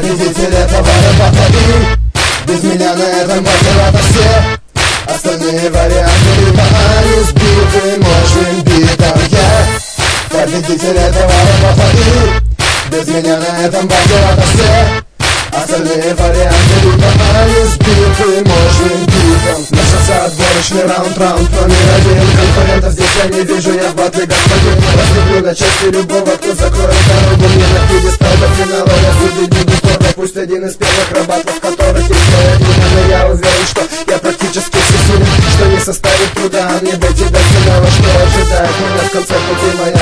победитель этого рэпа. И без меня на этом батле это все остальные варианты либо они сбиты мощным битом. Я победитель этого рэпа. И без меня на этом батле это все остальные варианты либо они сбиты мощным битом. Начался отборочный раунд номер один. Конкурентов здесь я не вижу, я в батле господин. Разлюблю на части любого, кто закроет дорогу мне на пьедестал до финала. Я судить буду строго, пусть один из первых рабатов, которых играет меня. Но я уверен, что я практически всесилен, что не составит труда мне дойти до финала. Что ожидает меня в конце пути моя